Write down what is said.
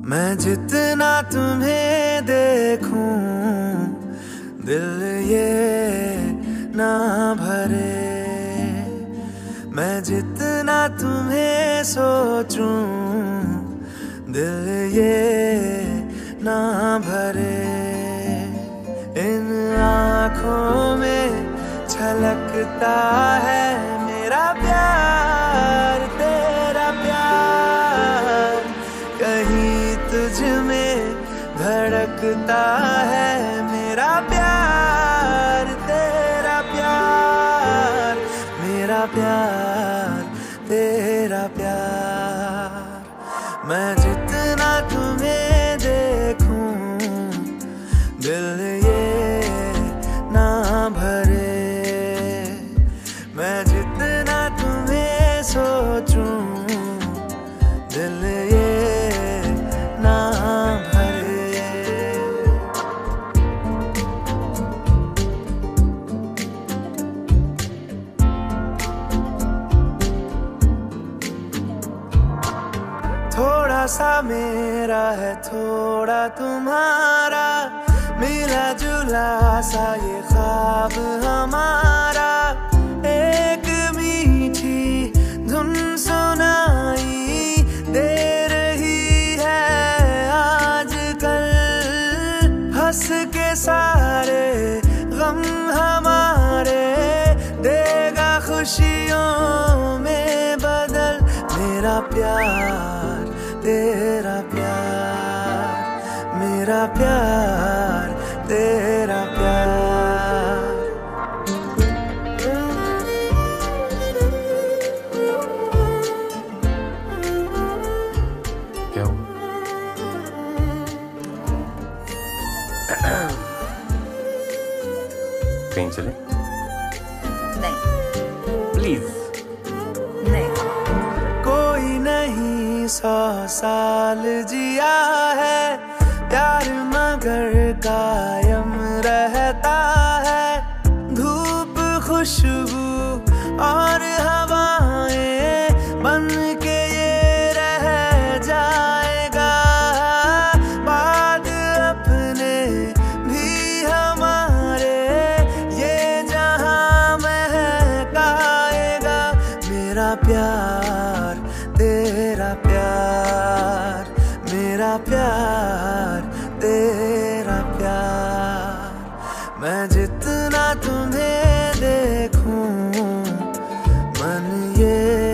मैं जितना तुम्हें देखूं दिल ये ना भरे, मैं जितना तुम्हें सोचूं दिल ये ना भरे। इन आँखों में छलकता है मेरा प्यार, तेरा प्यार, कहीं तुझ में धड़कता है मेरा प्यार, तेरा प्यार, मेरा प्यार, तेरा प्यार। मैं जितना तुम्हें देखूं दिल ये ना भरे, मैं जितना तुम्हें सोचूं दिल ये ना भरे। थोड़ा सा मेरा है थोड़ा तुम्हारा, मिला जुला सा ये ख्वाब हमारा। एक मीठी धुन सुनाई दे रही है आजकल, हंस के सारे गम हमारे देगा खुशियों में बदल। मेरा प्यार, तेरा प्यार, मेरा प्यार, तेरा प्यार। क्या हुआ? कहीं चले? नहीं। प्लीज। नहीं। कोई नहीं 100 साल जिया है, प्यार मगर कायम रहता है। धूप, खुशबू और हवाएं बन के ये रह जाएगा। बाद अपने भी हमारे ये जहां महकाएगा। मेरा प्यार, तेरा प्यार, मेरा प्यार, तेरा प्यार। मैं जितना तुम्हें देखूं मन ये